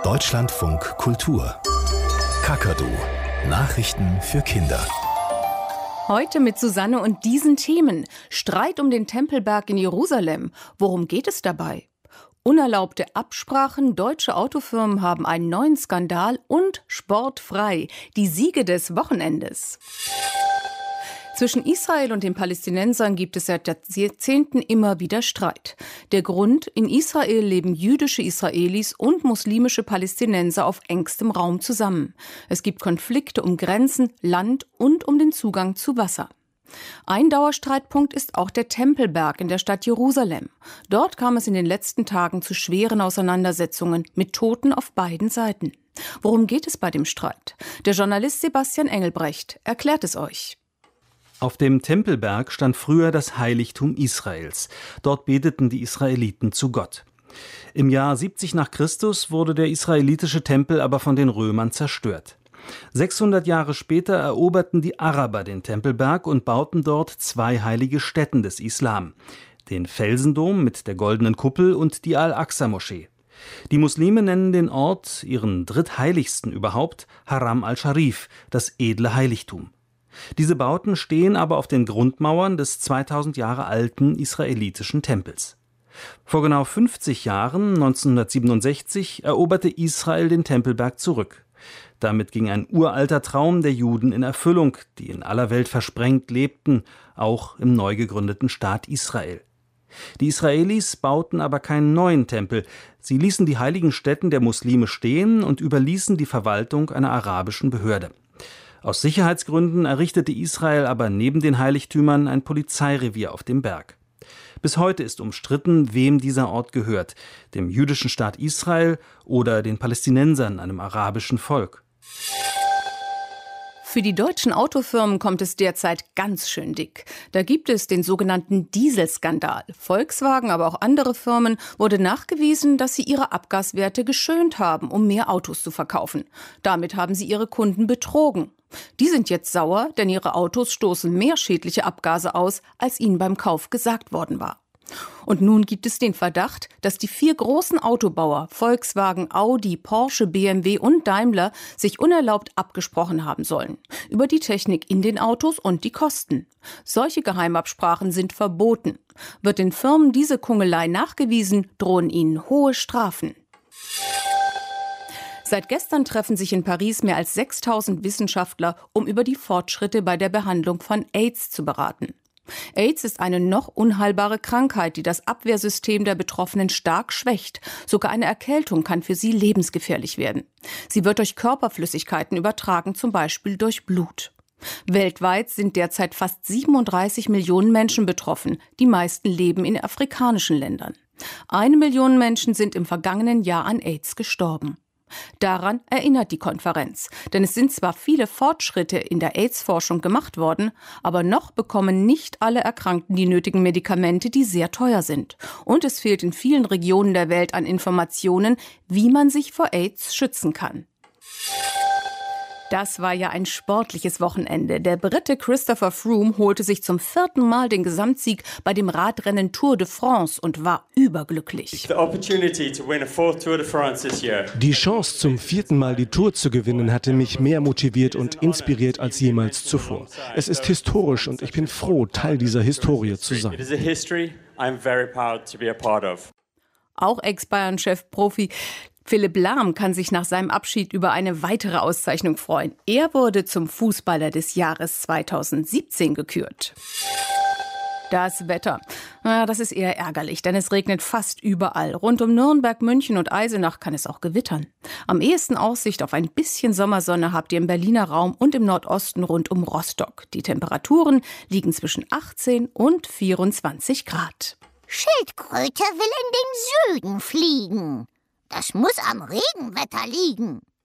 Deutschlandfunk Kultur. Kakadu. Nachrichten für Kinder. Heute mit Susanne und diesen Themen. Streit um den Tempelberg in Jerusalem. Worum geht es dabei? Unerlaubte Absprachen, deutsche Autofirmen haben einen neuen Skandal und sportfrei. Die Siege des Wochenendes. Zwischen Israel und den Palästinensern gibt es seit Jahrzehnten immer wieder Streit. Der Grund: in Israel leben jüdische Israelis und muslimische Palästinenser auf engstem Raum zusammen. Es gibt Konflikte um Grenzen, Land und um den Zugang zu Wasser. Ein Dauerstreitpunkt ist auch der Tempelberg in der Stadt Jerusalem. Dort kam es in den letzten Tagen zu schweren Auseinandersetzungen mit Toten auf beiden Seiten. Worum geht es bei dem Streit? Der Journalist Sebastian Engelbrecht erklärt es euch. Auf dem Tempelberg stand früher das Heiligtum Israels. Dort beteten die Israeliten zu Gott. Im Jahr 70 nach Christus wurde der israelitische Tempel aber von den Römern zerstört. 600 Jahre später eroberten die Araber den Tempelberg und bauten dort zwei heilige Stätten des Islam: den Felsendom mit der goldenen Kuppel und die Al-Aqsa-Moschee. Die Muslime nennen den Ort, ihren drittheiligsten überhaupt, Haram al-Sharif, das edle Heiligtum. Diese Bauten stehen aber auf den Grundmauern des 2000 Jahre alten israelitischen Tempels. Vor genau 50 Jahren, 1967, eroberte Israel den Tempelberg zurück. Damit ging ein uralter Traum der Juden in Erfüllung, die in aller Welt versprengt lebten, auch im neu gegründeten Staat Israel. Die Israelis bauten aber keinen neuen Tempel. Sie ließen die heiligen Stätten der Muslime stehen und überließen die Verwaltung einer arabischen Behörde. Aus Sicherheitsgründen errichtete Israel aber neben den Heiligtümern ein Polizeirevier auf dem Berg. Bis heute ist umstritten, wem dieser Ort gehört: dem jüdischen Staat Israel oder den Palästinensern, einem arabischen Volk. Für die deutschen Autofirmen kommt es derzeit ganz schön dick. Da gibt es den sogenannten Dieselskandal. Volkswagen, aber auch andere Firmen wurde nachgewiesen, dass sie ihre Abgaswerte geschönt haben, um mehr Autos zu verkaufen. Damit haben sie ihre Kunden betrogen. Die sind jetzt sauer, denn ihre Autos stoßen mehr schädliche Abgase aus, als ihnen beim Kauf gesagt worden war. Und nun gibt es den Verdacht, dass die 4 großen Autobauer Volkswagen, Audi, Porsche, BMW und Daimler sich unerlaubt abgesprochen haben sollen über die Technik in den Autos und die Kosten. Solche Geheimabsprachen sind verboten. Wird den Firmen diese Kungelei nachgewiesen, drohen ihnen hohe Strafen. Seit gestern treffen sich in Paris mehr als 6000 Wissenschaftler, um über die Fortschritte bei der Behandlung von AIDS zu beraten. AIDS ist eine noch unheilbare Krankheit, die das Abwehrsystem der Betroffenen stark schwächt. Sogar eine Erkältung kann für sie lebensgefährlich werden. Sie wird durch Körperflüssigkeiten übertragen, zum Beispiel durch Blut. Weltweit sind derzeit fast 37 Millionen Menschen betroffen. Die meisten leben in afrikanischen Ländern. 1 Million Menschen sind im vergangenen Jahr an AIDS gestorben. Daran erinnert die Konferenz. Denn es sind zwar viele Fortschritte in der AIDS-Forschung gemacht worden, aber noch bekommen nicht alle Erkrankten die nötigen Medikamente, die sehr teuer sind. Und es fehlt in vielen Regionen der Welt an Informationen, wie man sich vor AIDS schützen kann. Das war ja ein sportliches Wochenende. Der Brite Christopher Froome holte sich zum 4. Mal den Gesamtsieg bei dem Radrennen Tour de France und war überglücklich. Die Chance, zum 4. Mal die Tour zu gewinnen, hatte mich mehr motiviert und inspiriert als jemals zuvor. Es ist historisch und ich bin froh, Teil dieser Historie zu sein. Auch Ex-Bayern-Chef-Profi Philipp Lahm kann sich nach seinem Abschied über eine weitere Auszeichnung freuen. Er wurde zum Fußballer des Jahres 2017 gekürt. Das Wetter. Das ist eher ärgerlich, denn es regnet fast überall. Rund um Nürnberg, München und Eisenach kann es auch gewittern. Am ehesten Aussicht auf ein bisschen Sommersonne habt ihr im Berliner Raum und im Nordosten rund um Rostock. Die Temperaturen liegen zwischen 18 und 24 Grad. Schildkröte will in den Süden fliegen. Das muss am Regenwetter liegen.